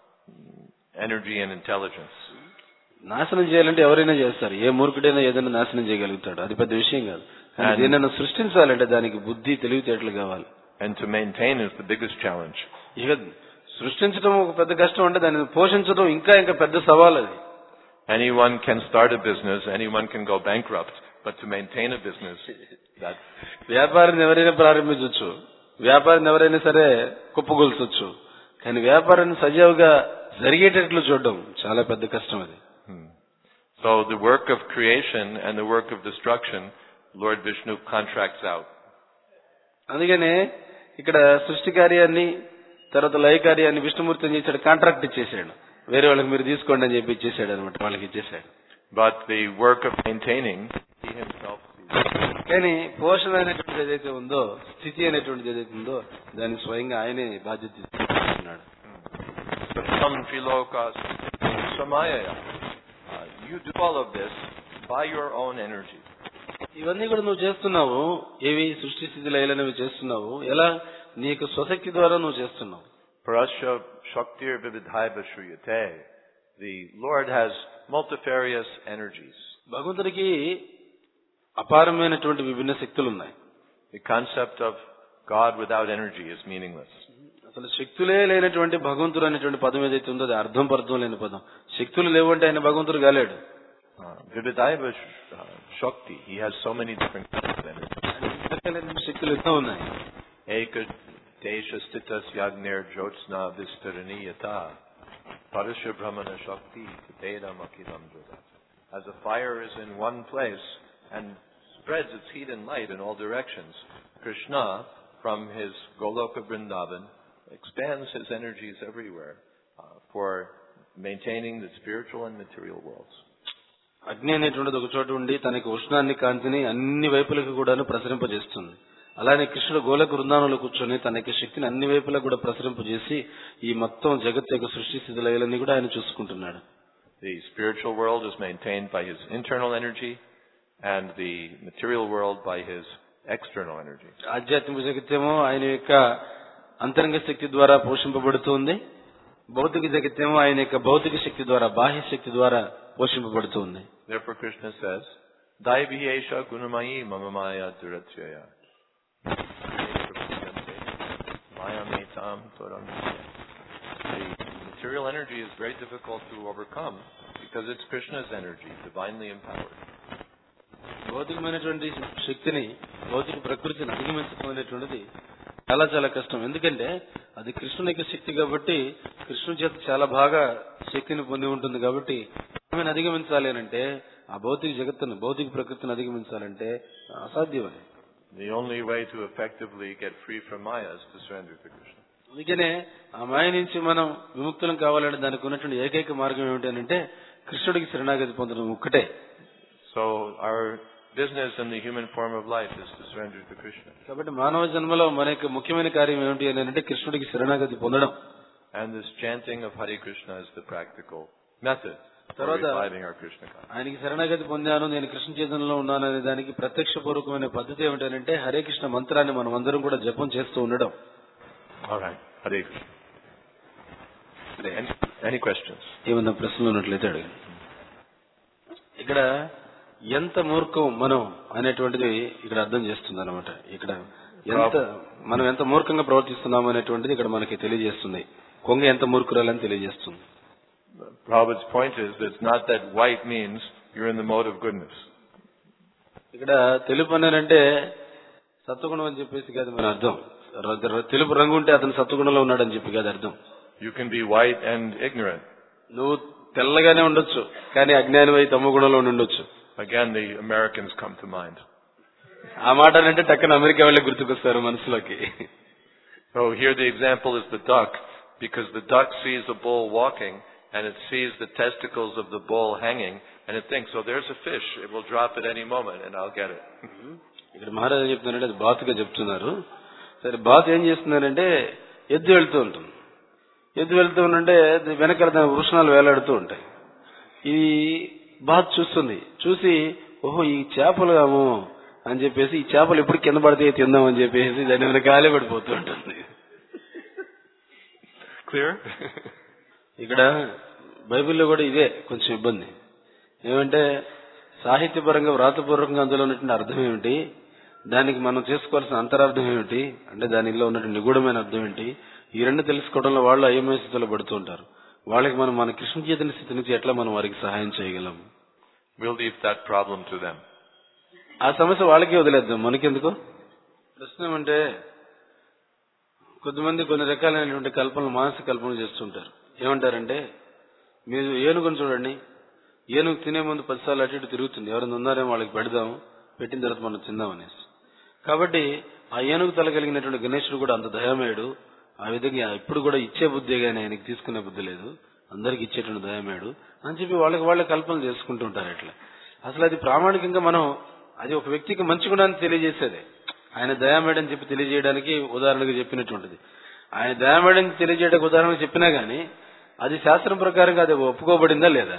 Speaker 1: energy and intelligence.
Speaker 2: నాశనం చేయాలంటే ఎవరైనా చేస్తారు, ఏ మూర్ఖుడైనా ఏదైనా నాశనం చేయగలుగుతాడు, అది పెద్ద విషయం కాదు. కానీ ఏదైనా సృష్టించాలంటే దానికి బుద్ధి తెలివితేటలు కావాలి.
Speaker 1: And to maintain is the biggest challenge.
Speaker 2: ఇక సృష్టించడం ఒక పెద్ద కష్టం అంటే దాన్ని పోషించడం ఇంకా పెద్ద సవాల్ అది.
Speaker 1: Anyone can start a business, anyone can go bankrupt, but to maintain a business, that
Speaker 2: వ్యాపారాన్ని ఎవరైనా ప్రారంభించవచ్చు, వ్యాపారాన్ని ఎవరైనా సరే కుప్పగొల్చొచ్చు, కానీ వ్యాపారాన్ని సజీవంగా జరిగేటట్లు చూడడం చాలా పెద్ద కష్టం అది.
Speaker 1: So the work of creation and the work of destruction, Lord Vishnu contracts out.
Speaker 2: అందుకనే ఇక్కడ సృష్టి కార్యాన్ని తర్వాత లయ కార్యాన్ని విష్ణుమూర్తి ఏం చేశాడు, కాంట్రాక్ట్ ఇచ్చేసాడు, వేరే వాళ్ళకి మీరు తీసుకోండి అని చెప్పి ఇచ్చేసాడు అనమాట, వాళ్ళకి ఇచ్చేసాడు.
Speaker 1: But the work of maintaining, he himself sees.
Speaker 2: కానీ పోషణ అనేటువంటిది ఏదైతే ఉందో, స్థితి అనేటువంటిది ఏదైతే ఉందో దాన్ని స్వయంగా ఆయనే బాధ్యత తీసుకున్నాడు.
Speaker 1: You do all of this by your own energy.
Speaker 2: ఇవన్నీ కూడా నువ్వు చేస్తున్నావు, ఏవి సృష్టి స్థితి లయలనేవి చేస్తున్నావు, ఎలా నీకు స్వశక్తి ద్వారా నువ్వు చేస్తున్నావు.
Speaker 1: Parasya Shaktir Vividhaiva Shruyate. The Lord has multifarious energies.
Speaker 2: భగవంతుడికి అపారమైనటువంటి విభిన్న శక్తులు ఉన్నాయి.
Speaker 1: The concept of God without energy is meaningless.
Speaker 2: అసలు శక్తులే లేనటువంటి భగవంతుడు అనేటువంటి పదం ఏదైతే ఉందో అది అర్థం పర్థం లేని పదం. శక్తులు లేవంటే ఆయన భగవంతుడు కాలేడు.
Speaker 1: Vividhaiva Shakti. He has so many different kinds of energy.
Speaker 2: శక్తులు ఎన్నో ఉన్నాయి.
Speaker 1: Eka Desha Stitas Yagnir Jyotsna Vistarani Yata Parasya Brahmana Shakti Vedam Akilam Jyodat. As a fire is in one place and spreads its heat and light in all directions. Krishna, from his Goloka Vrindavan, expands his energies everywhere for maintaining the spiritual and material worlds.
Speaker 2: అగ్ని అనేటువంటిది ఒక చోట ఉండి తనకి ఉష్ణాన్ని కాంతిని అన్ని వైపులకు కూడా ప్రసరింపజేస్తుంది. అలానే కృష్ణుడు గోలక బృందావనంలో కూర్చొని తనకి శక్తిని అన్ని వైపులకు కూడా ప్రసరింపజేసి ఈ మొత్తం జగత్ యొక్క సృష్టి స్థితి లయలన్నీ కూడా ఆయన చూసుకుంటున్నాడు.
Speaker 1: The spiritual world is maintained by his internal energy and the material world by his external energy.
Speaker 2: ఆధ్యాత్మిక జగత్తేమో ఆయన యొక్క అంతరంగ శక్తి ద్వారా పోషింపబడుతుంది. భౌతిక జగత్తేమో ఆయన యొక్క భౌతిక శక్తి ద్వారా బాహ్య శక్తి ద్వారా పోషింపబడుతుంది.
Speaker 1: Therefore Krishna says, Daiviyesha gunamayi mama maya duratyaya. The material energy is very difficult to overcome because it's Krishna's energy, divinely empowered.
Speaker 2: భౌతికమైనటువంటి శక్తిని భౌతిక ప్రకృతిని అధిగమించడం అనేటువంటిది చాలా చాలా కష్టం. ఎందుకంటే అది కృష్ణుని యొక్క శక్తి కాబట్టి కృష్ణుని చేత చాలా బాగా శక్తిని పొంది ఉంటుంది కాబట్టి ఆమెను అధిగమించాలి అంటే ఆ భౌతిక జగత్తును భౌతిక ప్రకృతిని అధిగమించాలంటే అసాధ్యమని.
Speaker 1: The only way to effectively get free from Maya is to surrender to Krishna.
Speaker 2: అందుకనే ఆ మాయ నుంచి మనం విముక్తులం కావాలంటే దానికి ఉన్నటువంటి ఏకైక మార్గం ఏమిటంటే కృష్ణుడికి శరణాగతి పొందడం ఒక్కటే.
Speaker 1: So our business in the human form of life is to surrender to Krishna.
Speaker 2: కాబట్టి మానవ జన్మలో మన యొక్క ముఖ్యమైన కార్యం ఏమిటి అంటే కృష్ణుడికి శరణాగతి పొందడం.
Speaker 1: And this chanting of Hare Krishna is the practical method for reviving our Krishna consciousness.
Speaker 2: ఆయనకి శరణాగతి పొందాను నేను కృష్ణ చైతన్యంలో ఉన్నాను అనే దానికి ప్రత్యక్షపూర్వకమైన పద్ధతి ఏమిటంటే హరే కృష్ణ మంత్రాన్ని మనం అందరం కూడా జపం చేస్తూ ఉండడం.
Speaker 1: All right, Hare Krishna. Any questions?
Speaker 2: ఏమన్నా ప్రశ్నలు ఉన్నట్లయితే అడగండి. ఇక్కడ ఎంత మూర్ఖం మనం అనేటువంటిది ఇక్కడ అర్థం చేస్తుంది అనమాట. ఇక్కడ మనం ఎంత మూర్ఖంగా ప్రవర్తిస్తున్నాం అనేటువంటిది ఇక్కడ మనకి తెలియజేస్తుంది. కొంగ ఎంత మూర్ఖురాలని తెలియజేస్తుంది.
Speaker 1: Prabhupada's point is that it's not that white means you're in the mode of goodness.
Speaker 2: ఇక్కడ తెలుపు అంటే సత్వగుణం అని చెప్పేసి కాదు మన అర్థం. తెలుపు రంగు ఉంటే అతను సత్వగుణంలో ఉన్నాడని చెప్పి కాదు అర్థం.
Speaker 1: You can be white and ignorant.
Speaker 2: నువ్వు తెల్లగానే ఉండొచ్చు కానీ అజ్ఞానివై తమ గుణంలో ఉండొచ్చు.
Speaker 1: Again, the Americans come to mind.
Speaker 2: ఆ మాటలంటే టక్కన అమెరికా వాళ్ళే గుర్తుకొస్తారు మనసులోకి.
Speaker 1: So here the example is the duck, because the duck sees a bull walking and it sees the testicles of the bull hanging and it thinks, oh, there's a fish, it will drop at any moment and I'll get it.
Speaker 2: ఇక్కడ మహారాజు చెప్తున్నారంటే అది బాతుగా చెప్తున్నారు. సరే బాతు ఏం చేస్తున్నారంటే ఎద్దు వెళ్తూ ఉంటుంది. ఎద్దు వెళ్తూ ఉంటే వెనకాల దాని వృషణాలు వేలాడుతూ ఉంటాయి. ఈ బాతు చూస్తుంది. చూసి ఓహో ఈ చేపలు ఏమో అని చెప్పేసి ఈ చేపలు ఎప్పుడు కింద పడితే తిందాం అని చెప్పేసి దాని వెనకాలే పడిపోతూ ఉంటుంది.
Speaker 1: క్లియర్?
Speaker 2: ఇక్కడ బైబిల్లో కూడా ఇదే కొంచెం ఇబ్బంది. ఏమంటే సాహిత్యపరంగా వ్రాతపూర్వకంగా అందులో ఉన్నటువంటి అర్థం ఏమిటి, దానికి మనం చేసుకోవాల్సిన అంతరార్థం ఏమిటి అంటే దానిలో ఉన్నటువంటి నిగూఢమైన అర్థం ఏంటి, ఈ రెండు తెలుసుకోవడంలో వాళ్ళు అయోమయ స్థితిలో పడుతూ ఉంటారు. వాళ్ళకి మనం మన కృష్ణ చైతన్య స్థితి నుంచి ఎట్లా మనం వారికి సహాయం చేయగలం?
Speaker 1: We'll leave that problem to them.
Speaker 2: ఆ సమస్య వాళ్ళకే వదిలేద్దాం, మనకెందుకు? ప్రశ్న ఏమంటే కొంతమంది కొన్ని రకాలైనటువంటి కల్పనలు మానసిక కల్పనలు చేస్తుంటారు. ఏమంటారంటే మీరు ఏనుగుని చూడండి, ఏనుగు తినే ముందు 10 సార్లు అటు ఇటు తిరుగుతుంది. ఎవరైనా ఉన్నారేమో వాళ్ళకి పెడదాం, పెట్టిన తర్వాత మనం తిందాం అనేసి. కాబట్టి ఆ ఏనుగు తల కలిగినటువంటి గణేశుడు కూడా అంత దయామయుడు. ఆ విధంగా ఇప్పుడు కూడా ఇచ్చే బుద్ధి కానీ ఆయనకి తీసుకునే బుద్ధి లేదు, అందరికి ఇచ్చేటువంటి దయామయుడు అని చెప్పి వాళ్ళే కల్పనలు చేసుకుంటూ ఉంటారు. ఇట్లా అసలు అది ప్రామాణికంగా మనం అది ఒక వ్యక్తికి మంచి గుణాన్ని తెలియజేసేదే. ఆయన దయామయుడు అని చెప్పి తెలియజేయడానికి ఉదాహరణగా చెప్పినటువంటిది. ఆయన దయామయుడు అని తెలియజేయడానికి ఉదాహరణగా చెప్పినా గానీ అది శాస్త్రం ప్రకారంగా అది ఒప్పుకోబడిందా లేదా?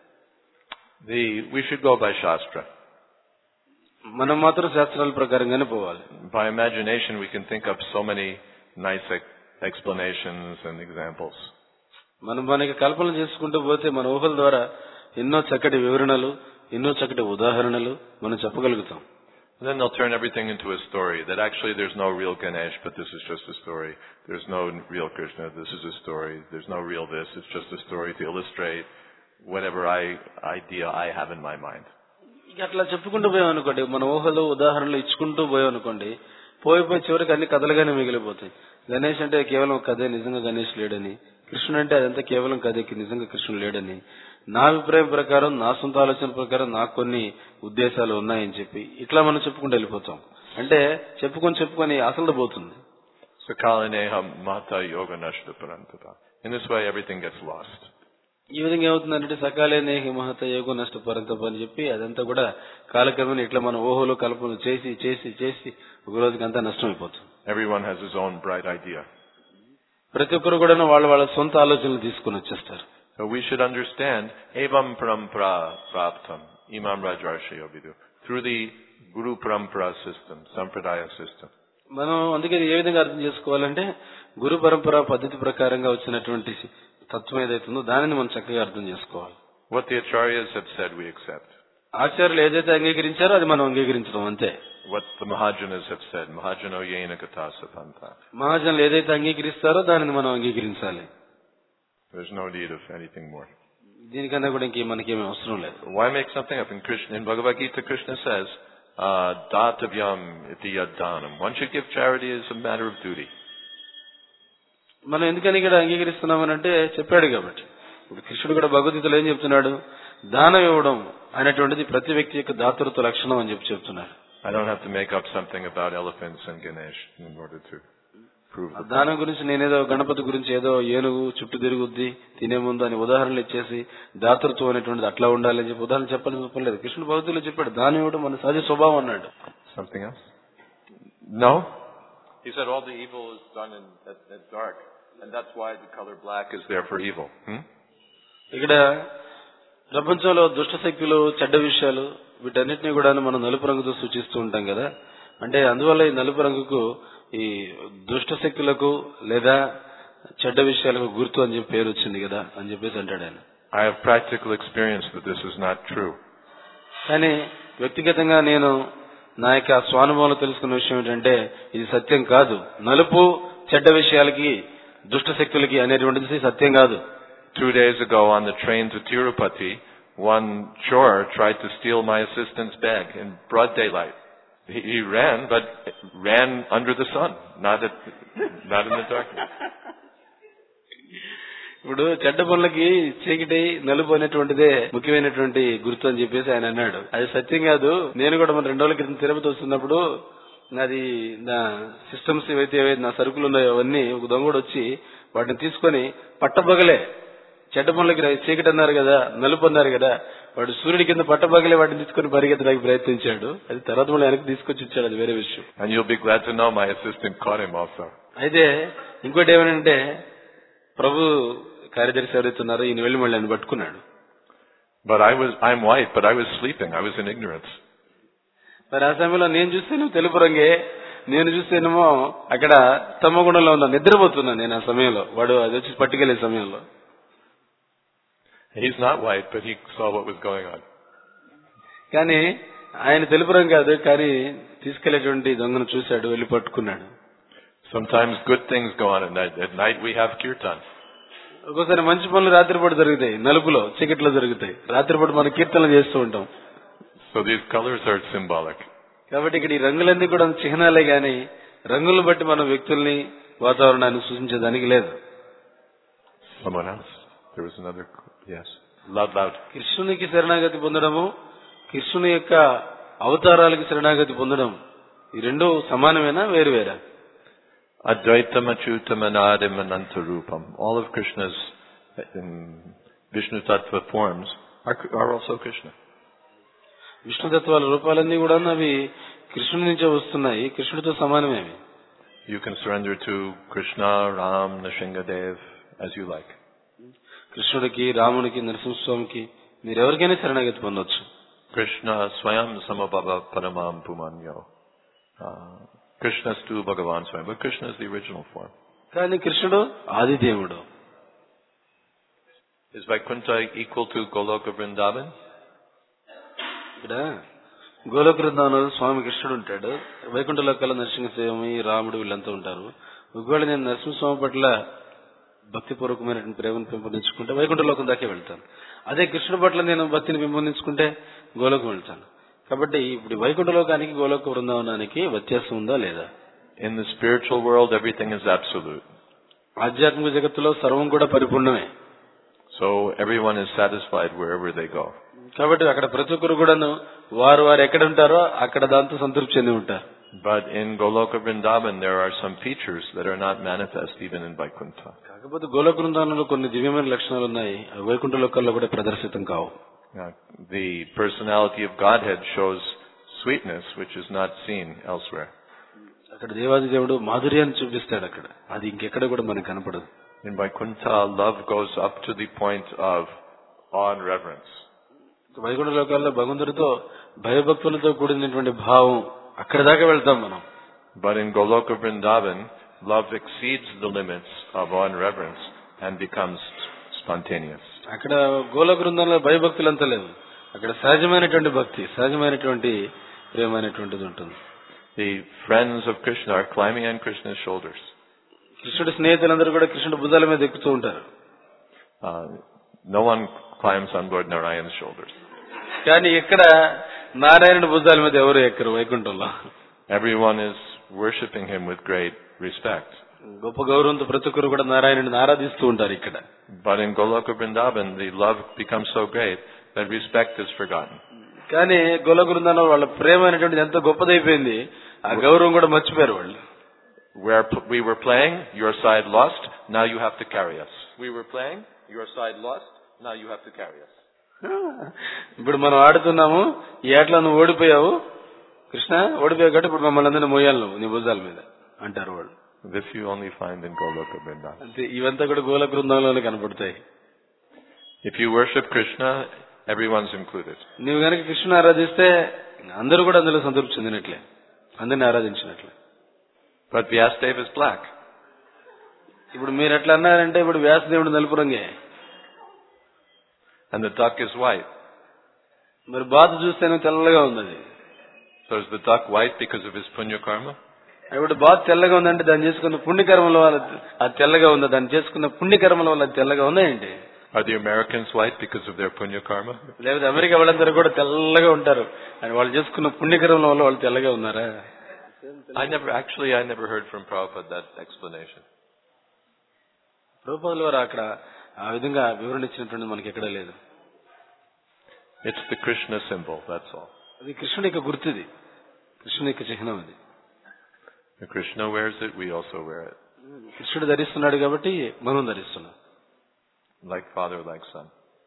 Speaker 1: We should go by Shastra.
Speaker 2: మనం మాత్రం శాస్త్రాల ప్రకారంగానే పోవాలి.
Speaker 1: By imagination we can think up so many nice explanations and examples.
Speaker 2: మనకి కల్పనలు చేసుకుంటూ పోతే మన ఊహల ద్వారా ఎన్నో చక్కటి వివరణలు, ఎన్నో చక్కటి ఉదాహరణలు మనం చెప్పగలుగుతాం.
Speaker 1: Then they'll turn everything into a story, that actually there's no real Ganesh, but this is just a story. There's no real Krishna, this is a story. There's no real this, it's just a story to illustrate whatever idea I have in my mind.
Speaker 2: అట్లా చెప్పుకుంటూ పోయామనుకోండి, మన ఊహలు ఉదాహరణలు ఇచ్చుకుంటూ పోయామనుకోండి, పోయి చివరికి అన్ని కథలుగానే మిగిలిపోతాయి. గణేష్ అంటే కేవలం కథే, నిజంగా గణేష్ లేడని, కృష్ణుడు అంటే అదంతా కేవలం కథకి, నిజంగా కృష్ణుడు లేడని నా అభిప్రాయం ప్రకారం, నా సొంత ఆలోచన ప్రకారం నాకు కొన్ని ఉద్దేశాలు ఉన్నాయని చెప్పి ఇట్లా మనం చెప్పుకుంటూ వెళ్ళిపోతాం. అంటే చెప్పుకొని అసలు పోతుంది.
Speaker 1: Sakalaneham mata yoga nashta parantapa. In this way everything gets lost.
Speaker 2: ఈ విధంగా ఏమవుతుందంటే సకాలేనేహి మహత యోగ నష్ట పరంతప అని చెప్పి అదంతా కూడా కాలక్రమేణా ఇట్లా మనం ఊహలో కల్పన చేసి ఒక రోజుకి అంతా నష్టం అయిపోతుంది.
Speaker 1: Everyone has his own bright idea.
Speaker 2: ప్రతి ఒక్కరు కూడా వాళ్ళ సొంత ఆలోచనలు తీసుకుని వచ్చేస్తారు.
Speaker 1: So we should understand evam parampara praptam imam rajvarshayo vidu through the guru parampara system, sampradaya system.
Speaker 2: మనం అందుకే ఏ విధంగా అర్థం చేసుకోవాలంటే గురు పరంపర పద్ధతి ప్రకారంగా వచ్చినటువంటి తత్వం ఏదైతుందో దానిని మనం చక్కగా అర్థం చేసుకోవాలి.
Speaker 1: What the acharyas have said we accept.
Speaker 2: ఆచార్యులు ఏదైతే అంగీకరించారో అది మనం అంగీకరించడం అంతే.
Speaker 1: What the Mahajanas have said, Mahajano yena kata sapanta.
Speaker 2: మహాజనులు ఏదైతే అంగీకరిస్తారో దానిని మనం అంగీకరించాలి.
Speaker 1: There's no need of anything more.
Speaker 2: దీనికన్నా కూడా మనకేమీ అవసరం లేదు.
Speaker 1: Why make something up? In Bhagavad Gita, Krishna says, datavyam iti yaddanam. One should give charity as a matter of duty.
Speaker 2: మనం ఎందుకని ఇక్కడ అంగీకరిస్తున్నామనంటే చెప్పాడు కాబట్టి. ఇప్పుడు కృష్ణుడు కూడా భగవద్గీతలో ఏం చెప్తున్నాడు? దానం ఇవ్వడం అనేటువంటిది ప్రతి వ్యక్తి యొక్క దాతృత్వ లక్షణం అని చెప్తున్నాడు.
Speaker 1: I don't have to make up something about elephants and Ganesh in order to prove it.
Speaker 2: దానం గురించి నేనేదో గణపతి గురించి ఏదో ఏనుగు చుట్టూ తిరుగుద్ది తినే ముందు అని ఉదాహరణలు ఇచ్చేసి దాతృత్వం అనేటువంటిది అట్లా ఉండాలి అని చెప్పి ఉదాహరణ చెప్పలేదు. కృష్ణుడు భగవద్గీతలో చెప్పాడు దానం ఇవ్వడం మన సహజ స్వభావం అన్నాడు.
Speaker 1: Something else? No? He said all the evil is done at dark, and that's why the color black is there for evil.
Speaker 2: ఇక్కడ ప్రపంచంలో దుష్ట శక్తులు, చెడ్డ విషయాలు వీటన్నిటిని కూడా మనం నలుపు రంగుతో సూచిస్తూ ఉంటాం కదా. అంటే అందువల్ల ఈ నలుపు రంగుకు ఈ దుష్ట శక్తులకు లేదా చెడ్డ విషయాలకు గుర్తు అని చెప్పి పేరు వచ్చింది కదా అని చెప్పేసి అంటాడు ఆయన.
Speaker 1: I have practical experience that this is not true.
Speaker 2: కానీ వ్యక్తిగతంగా నేను నా యొక్క స్వానుభవంలో తెలుసుకున్న విషయం ఏంటంటే ఇది సత్యం కాదు. నలుపు చెడ్డ విషయాలకి దుష్ట శక్తులకి అనేటువంటిది సత్యం కాదు.
Speaker 1: 2 days ago on the train to Tirupati, one chor tried to steal my assistant's bag in broad daylight. He ran, but ran under the sun, not in the darkness.
Speaker 2: ఇప్పుడు చెడ్డ పనులకి చీకటి నలుపు అనేటువంటిదే ముఖ్యమైనటువంటి గుర్తు అని చెప్పేసి ఆయన అన్నాడు. అది సత్యం కాదు. నేను కూడా మన 2 రోజుల క్రితం తిరుపతి వస్తున్నప్పుడు నాది నా సిస్టమ్స్ ఏవైతే నా సరుకులు ఉన్నాయో అవన్నీ ఒక దొంగడు వచ్చి వాటిని తీసుకొని పట్టబగలే చెడ్డ పనులకి చీకటి అన్నారు కదా, నలుపు అన్నారు కదా, వాడు సూర్యుడి కింద పట్టబగలే వాటిని తీసుకొని పరిగెత్తడానికి ప్రయత్నించాడు. అది తర్వాత మళ్ళీ వెనక్కి తీసుకొచ్చి ఇచ్చాడు. అది వేరే విషయం.
Speaker 1: And you'll be glad to know my assistant caught him also.
Speaker 2: అయితే ఇంకోటి ఏమనంటే ప్రభు కార్యదర్శి ఎవరైతున్నారో ఈయన వెళ్ళి మళ్ళీ ఆయన పట్టుకున్నాడు.
Speaker 1: But I'm white, but I was sleeping. I was in ignorance.
Speaker 2: మరి ఆ సమయంలో నేను చూస్తేనే తెలుపు రంగే, నేను చూస్తేనేమో అక్కడ తమగుణంలో ఉన్నా, నిద్రపోతున్నాను నేను ఆ సమయంలో. వాడు అది వచ్చి పట్టుకెళ్లే సమయంలో.
Speaker 1: He's not white, but he saw what was going on.
Speaker 2: కానీ ఆయన తెలుపు రంగు కాదు, కానీ తీసుకెళ్లేటువంటి దొంగను చూశాడు, వెళ్ళి పట్టుకున్నాడు.
Speaker 1: Sometimes good things go on at night. At night we have kirtan.
Speaker 2: ఒక్కోసారి మంచి పనులు రాత్రిపూట జరుగుతాయి, నలుపులో చీకట్లో జరుగుతాయి. రాత్రిపూట మనం కీర్తనలు చేస్తూ ఉంటాం.
Speaker 1: So these colors are symbolic.
Speaker 2: కాబట్టి ఇక్కడ ఈ రంగులన్నీ కూడా చిహ్నాలే గాని రంగులను బట్టి మనం వ్యక్తుల్ని వాతావరణాన్ని సూచించడానికి లేదు.
Speaker 1: Someone else? There was another. Yes. Loud.
Speaker 2: కృష్ణునికి శరణాగతి పొందడము, కృష్ణుని యొక్క అవతారాలకు శరణాగతి పొందడం ఈ రెండు సమానమేనా వేరువేరా?
Speaker 1: Advaitam Achyutam Anadim Anantarupam. All of Krishna's Vishnu Tattva forms are also Krishna.
Speaker 2: Vishnu తత్వాల రూపాలన్నీ కూడా అవి కృష్ణుడి నుంచే వస్తున్నాయి, కృష్ణుడితో సమానమే.
Speaker 1: You can surrender to Krishna, Ram, Nrsingadev as you like.
Speaker 2: కృష్ణుడికి, రామునికి, నరసింహస్వామికి మీరు ఎవరికైనా శరణాగతి పొందొచ్చు.
Speaker 1: Krishna Swayam Samabhava Paramam Pumanyo. Krishna stu Bhagavan Swayam, but Krishna is the original form.
Speaker 2: కానీ కృష్ణుడు ఆది దేవుడు.
Speaker 1: Is Vaikuntha equal to Goloka Vrindavan?
Speaker 2: ఇక్కడ గోలోక వృందావనంలో స్వామి కృష్ణుడు ఉంటాడు, వైకుంఠ లోకాల నరసింహస్వామి, రాముడు వీళ్ళంతా ఉంటారు. ఒకవేళ నేను నరసింహస్వామి పట్ల భక్తిపూర్వకమైనటువంటి ప్రేమను పెంపొందించుకుంటే వైకుంఠ లోకం దాకే వెళ్తాను. అదే కృష్ణుడి పట్ల నేను భక్తిని పెంపొందించుకుంటే గోలోకం వెళ్తాను. కాబట్టి ఇప్పుడు వైకుంఠ లోకానికి గోలోక వృందావనానికి వ్యత్యాసం ఉందా లేదా?
Speaker 1: In the spiritual world everything is absolute.
Speaker 2: ఆధ్యాత్మిక జగత్తులో సర్వం కూడా పరిపూర్ణమే.
Speaker 1: So everyone is satisfied wherever they go.
Speaker 2: కాబట్టి అక్కడ ప్రతి ఒక్కరు కూడాను వారు ఎక్కడ ఉంటారో అక్కడ దాంతో సంతృప్తి చెంది ఉంటారు.
Speaker 1: But in Goloka Vrindavan there are some features that are not manifest even in Vaikuntha.
Speaker 2: కాకపోతే గోలోక బృందావనంలో కొన్ని దివ్యమైన లక్షణాలు ఉన్నాయి, అవి వైకుంఠ లోకాల్లో కూడా ప్రదర్శితం కావు.
Speaker 1: The personality of Godhead shows sweetness which is not seen elsewhere.
Speaker 2: అక్కడ దేవాది దేవుడు మాధుర్యాన్ని చూపిస్తాడు, అక్కడ అది ఇంకెక్కడ కూడా మనకు కనపడదు.
Speaker 1: In Vaikuntha, love goes up to the point of awe and reverence.
Speaker 2: Vaikuntha లోకాల్లో భగవంతుడితో భయభక్తులతో కూడినటువంటి భావం అక్కడ దాకా వెళ్తాం మనం.
Speaker 1: But in Goloka Vrindavan, love exceeds the limits of awe and reverence and becomes spontaneous.
Speaker 2: అక్కడ గోలోక బృందంలో భయభక్తులంతా లేదు, అక్కడ సహజమైనటువంటి భక్తి, సహజమైనటువంటి ప్రేమ అనేటువంటిది ఉంటుంది.
Speaker 1: The friends of Krishna are climbing on Krishna's shoulders.
Speaker 2: కృష్ణుడి స్నేహితులందరూ కూడా కృష్ణుడి భుజాల మీద ఎక్కుతూ ఉంటారు.
Speaker 1: No one climbs on Lord Narayan's shoulders.
Speaker 2: కానీ ఇక్కడ నారాయణుడి భుజాల మీద ఎవరు ఎక్కరు వైకుంఠంలో.
Speaker 1: Everyone is worshipping him with great respect.
Speaker 2: గొప్ప గౌరవంతో ప్రతి ఒక్కరు కూడా నారాయణుడిని ఆరాధిస్తూ ఉంటారు ఇక్కడ.
Speaker 1: But in Goloka Vrindavan, the love becomes so great that respect is forgotten.
Speaker 2: కానీ గోలోక బృందావనంలో వాళ్ళ ప్రేమ అనేటువంటిది ఎంతో గొప్పదైపోయింది, ఆ గౌరవం కూడా మర్చిపోయారు వాళ్ళు.
Speaker 1: Where we were playing, your side lost, now you have to carry us. We were playing, your side lost, now you have to carry us.
Speaker 2: ఇప్పుడు మనం ఆడుతున్నాము, ఈ ఆటలో నువ్వు ఓడిపోయావు కృష్ణ, ఓడిపోయావు కాబట్టి ఇప్పుడు మమ్మల్ని అందరినీ మోయాలి నువ్వు నీ భుజాల మీద అంటారు వాళ్ళు.
Speaker 1: This you only find in Goloka Vrindavan.
Speaker 2: అంతే, ఇవంతా కూడా గోలోక బృందావనంలోనే కనపడతాయి.
Speaker 1: If you worship Krishna, everyone's included.
Speaker 2: నువ్వు కనుక కృష్ణుని ఆరాధిస్తే అందరూ కూడా అందులో సంతృప్తి చెందినట్లే, అందరిని ఆరాధించినట్లే.
Speaker 1: But Vyasadeva is black.
Speaker 2: ఇప్పుడు మీరు ఎట్లా అన్నారంటే ఇప్పుడు వ్యాసదేవుడు నలుపు రంగే,
Speaker 1: and the duck is white.
Speaker 2: మరి బాతు చూస్తేనే తెల్లగా ఉంది అది.
Speaker 1: So is the duck white because of his punya karma?
Speaker 2: ఇప్పుడు బాతు తెల్లగా ఉందంటే దాన్ని చేసుకున్న పుణ్యకర్మల వల్ల అది తెల్లగా ఉందా, దాన్ని చేసుకున్న పుణ్యకర్మల వల్ల అది తెల్లగా ఉందా ఏంటి?
Speaker 1: Are the Americans white because of their punya karma?
Speaker 2: లేకపోతే అమెరికా వాళ్ళందరూ కూడా తెల్లగా ఉంటారు అని వాళ్ళు చేసుకున్న పుణ్యకర్మల వల్ల వాళ్ళు తెల్లగా ఉన్నారా?
Speaker 1: I never heard from Prabhupada that explanation.
Speaker 2: ప్రభుపాదుల వారు అక్కడ ఆ విధంగా వివరణ ఇచ్చినటువంటి మనకి ఎక్కడా లేదు.
Speaker 1: It's the Krishna symbol, that's all.
Speaker 2: అది కృష్ణుడి యొక్క గుర్తుది, కృష్ణుడి యొక్క చిహ్నం అది.
Speaker 1: If Krishna wears it, we also wear it.
Speaker 2: కృష్ణుడు ధరిస్తున్నాడు కాబట్టి మనం ధరిస్తున్నాం.
Speaker 1: Like father, like son.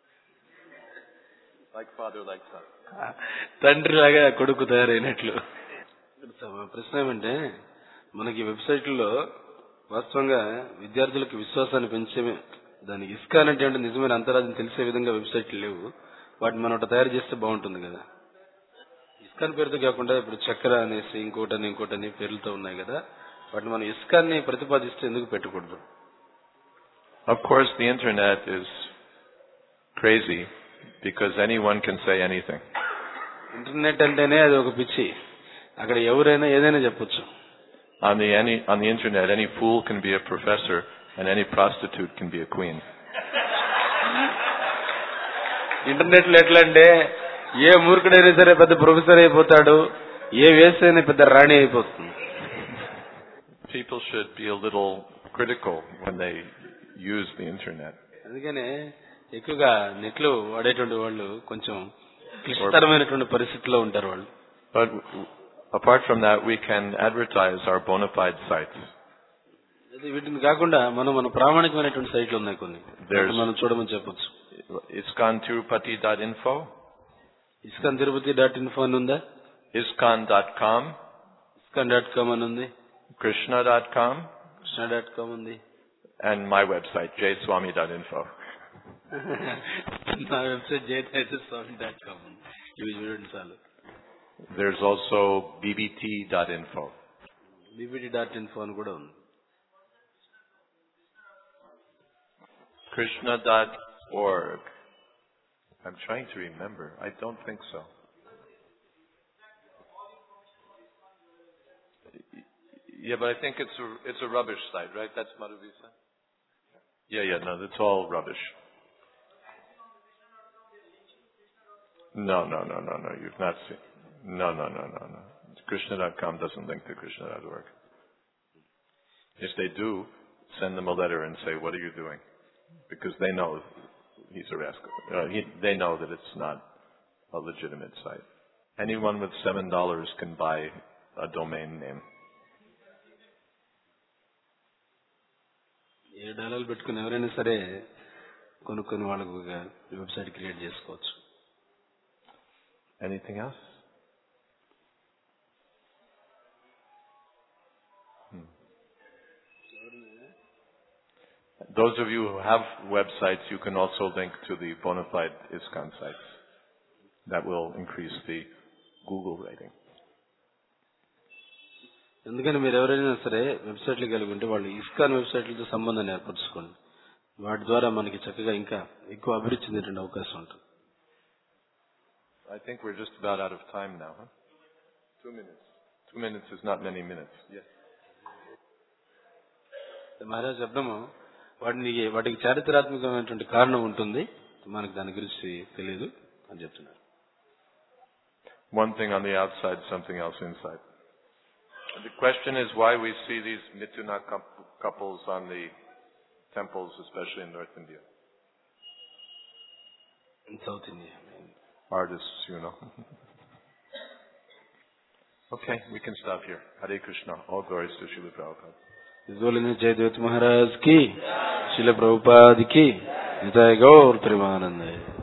Speaker 1: Like father, like son.
Speaker 2: తండ్రి లాగా కొడుకు తయారైనట్లు. ప్రశ్న ఏమంటే మనకి వెబ్సైట్లో వాస్తవంగా విద్యార్థులకు విశ్వాసాన్ని పెంచే దానికి ఇస్కాన్ అంటే నిజమైన అంతరార్థం తెలిసే విధంగా వెబ్సైట్లు లేవు. వాటిని మనం తయారు చేస్తే బాగుంటుంది కదా. ఇస్కాన్ పేరుతో కాకుండా ఇప్పుడు చక్ర అనేసి ఇంకోటని పేర్లతో ఉన్నాయి కదా, వాటిని మనం ఇస్కాన్ ని ప్రతిపాదిస్తే ఎందుకు పెట్టకూడదు?
Speaker 1: Of course the internet is crazy because anyone can say anything.
Speaker 2: Internet అంటేనే అది ఒక పిచ్చి, అక్కడ ఎవరైనా ఏదైనా చెప్పొచ్చు.
Speaker 1: On the internet, any fool can be a professor and any prostitute can be a queen.
Speaker 2: Internet లో ఎట్లా అంటే ఏ మూర్ఖుడైనా సరే పెద్ద ప్రొఫెసర్ అయిపోతాడు, ఏ వేస్ట్ అయినా పెద్ద రాణి అయిపోతుంది.
Speaker 1: People should be a little critical when they use the internet.
Speaker 2: అందుకనే ఎక్కువగా నెట్ లో వాడేటువంటి వాళ్ళు కొంచెం క్లిష్టతరమైనటువంటి పరిస్థితిలో ఉంటారు వాళ్ళు.
Speaker 1: But apart from that, we can advertise our bona fide sites.
Speaker 2: వీటిని కాకుండా మన ప్రామాణికమైనటువంటి సైట్లు ఉన్నాయి కొన్ని, మనం చూడమని చెప్పొచ్చు.
Speaker 1: ISKConTirupati.info,
Speaker 2: ISKConTirupati.info అని ఉందా?
Speaker 1: ISKCON.com,
Speaker 2: ISKCON.com అని ఉంది.
Speaker 1: Krishna.com,
Speaker 2: Krishna.com ఉంది.
Speaker 1: and my website jswami.info.
Speaker 2: నా వెబ్సైట్ jswami.com. ఇవి చూడండి చాలు.
Speaker 1: There's also bbt.info.
Speaker 2: bbt.info అని కూడా ఉంది.
Speaker 1: Krishna.org. I'm trying to remember. I don't think so. Yeah, but I think it's a rubbish site, right? That's Madhuvisa? Yeah, no, that's all rubbish. No, you've not seen. No. Krishna.com doesn't link to Krishna.org. If they do, send them a letter and say, what are you doing? Because they know he's a rascal. They know that it's not a legitimate site. Anyone with $7 can buy a domain name.
Speaker 2: $7 పెట్టుకుని ఎవరైనా సరే కొనుక్కొని వాళ్ళకు website create చేసుకోవచ్చు.
Speaker 1: Anything else? Those of you who have websites, you can also link to the bona fide ISKCON sites. That will increase the Google rating.
Speaker 2: ఎందుకని మీరు ఎవరైనా సరే వెబ్సైట్లు కలిగి ఉంటే వాళ్ళు ఇస్కాన్ వెబ్సైట్లతో సంబంధాన్ని ఏర్పరచుకోండి. వాటి ద్వారా మనకి చక్కగా ఇంకా ఎక్కువ అభివృద్ధి చెందేటువంటి అవకాశం ఉంటుంది.
Speaker 1: I think we're just about out of time now. 2 minutes. 2 minutes is not many minutes. Yes.
Speaker 2: Maharaj చెప్పడము వాటికి చారిత్రాత్మకమైనటువంటి కారణం ఉంటుంది, మనకు దాని గురించి తెలియదు అని చెప్తున్నారు.
Speaker 1: One thing on the outside, something else inside. The question is why we see these Mithuna couples on the temples, especially in North India.
Speaker 2: In South India.
Speaker 1: Artists, you know. Okay, we can stop here. Hare Krishna. All glories to Srila Prabhupada.
Speaker 2: His Holiness Jayadvaita Maharaj ki, Srila Prabhupada ki, Nitai Gaur Premanande.